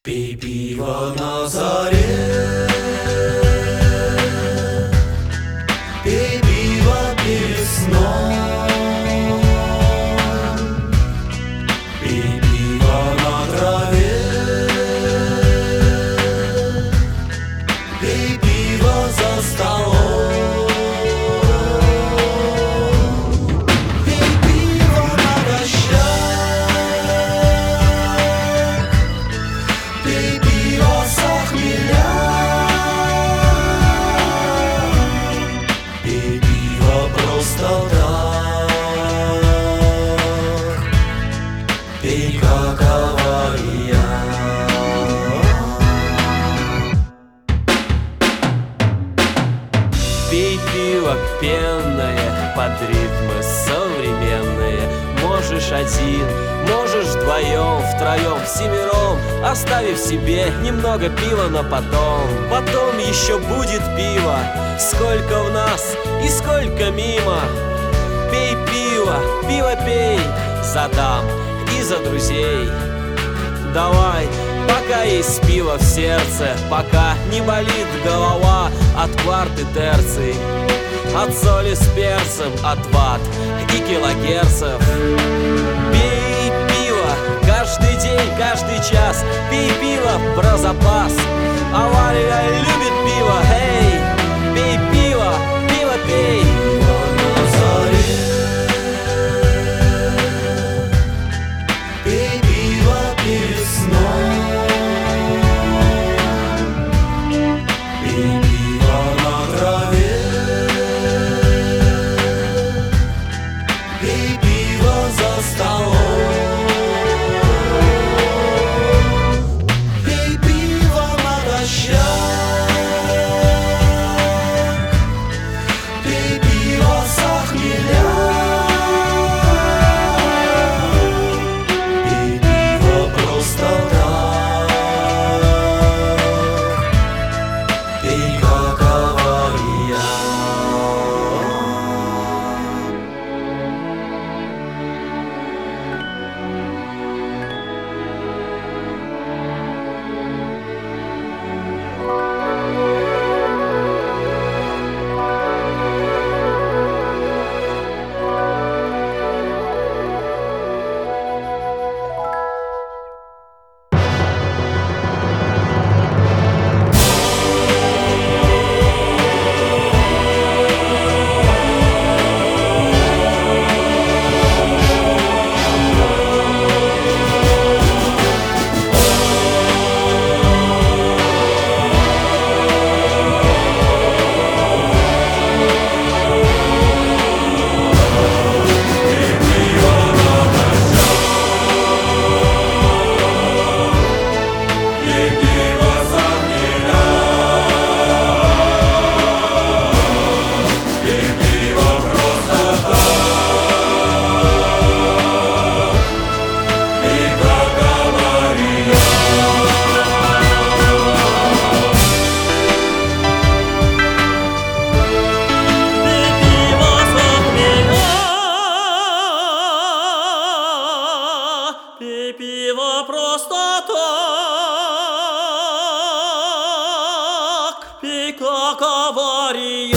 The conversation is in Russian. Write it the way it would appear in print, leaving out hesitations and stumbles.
Пей пиво на заре, пей пиво перед сном, пей пиво на траве, пей пиво за столом, пей пиво на дощах, пей пиво со хмеля, пей пиво просто так, пей как авария. Пей пиво пенное под ритмы современные. Можешь один, можешь вдвоем, втроем, всемиром, оставив себе немного пива на потом. Потом еще будет пиво, сколько в нас и сколько мимо. Пей пиво, пиво пей, за дам и за друзей. Давай, пока есть пиво в сердце, пока не болит голова от кварты терций, от соли с перцем, от ватт и килогерцев. Пей пиво каждый день, каждый час, пей пиво про запас. Авария любит пиво, эй, пей пиво, пиво пей. Пей пиво перед сном, пей пиво на траве, пей пиво за столом, пей пиво на дощах, пей пиво со хмеля. Просто так, пей как авария. Пей пиво просто так, пей как авария.